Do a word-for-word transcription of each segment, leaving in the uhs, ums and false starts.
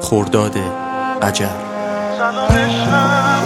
خرداد اجر. سلام عشقم،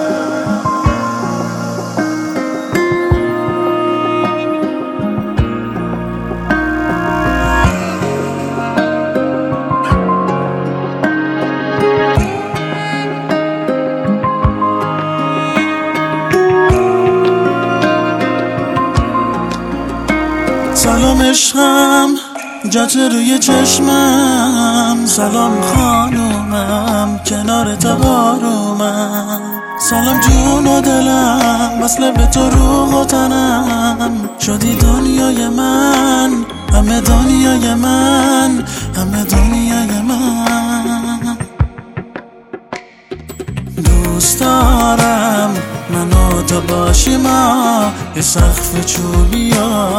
سلام عشقم، جات روی چشمم. سلام خانومم، کنار تو آرومم. سلام جون و دلم، وصله به تو روح و تنم. شدی دنیای من، همه دنیای من، همه دنیای من. دوست دارم منو تو باشی، ما یه سقف چوبیا.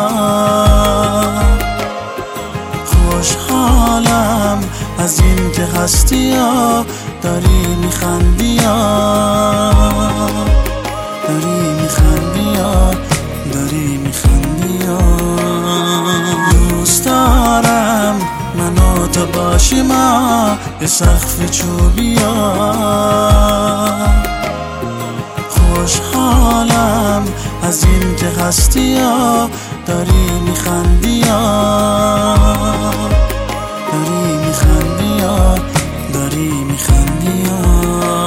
خوشحالم از این که هستی یا داری میخندی یا داری میخندی یا داری میخندی یا. دوست دارم منو تو باشی، ما یه سقف چوبیا. خوشحالم از این که هستی یا داری میخندی یا داری میخندی یا داری میخندی یا.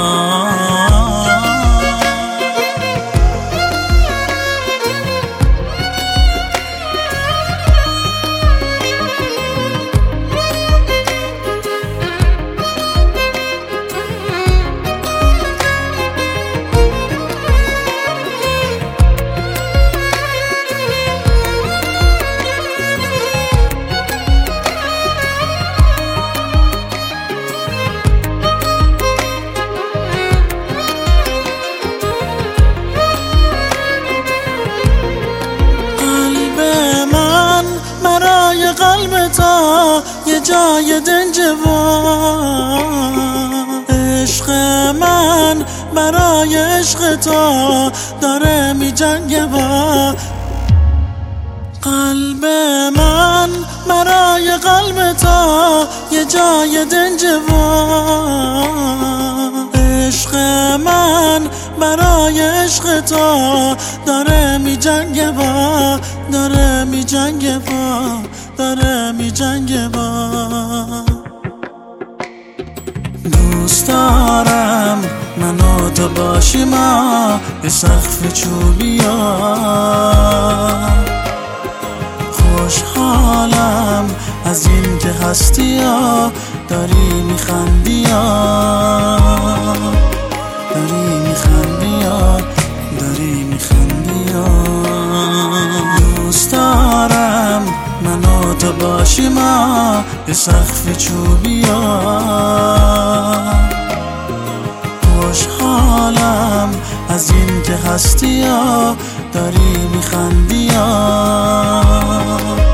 قلب تا یه جای دنج و عشق من برای عشق تو داره می جنگه با قلب من برای قلب تو یه جای دنج و عشق من برای عشق تو داره می جنگه با داره می جنگه با داره می جنگه با. دوست دارم منو تو باشی، ما یه سقف چوبیا. خوشحالم از این که هستی یا داری میخندی یا داری میخندی یا داری میخندی یا. دوست دارم منو تو باشی، ما یه سقف چوبیا. خوشحالم از این که هستی یا داری میخندی یا